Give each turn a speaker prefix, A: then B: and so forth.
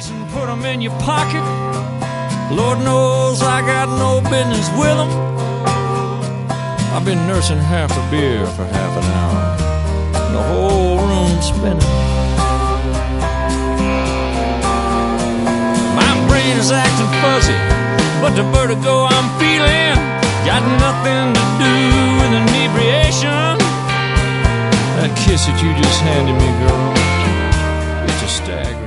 A: keys and put them in your pocket. Lord knows I got no business with them. I've been nursing half a beer for half an hour, and the whole room's spinning. My brain is acting fuzzy, but the vertigo I'm feeling got nothing to do with inebriation. That kiss that you just handed me, girl, it's a stagger.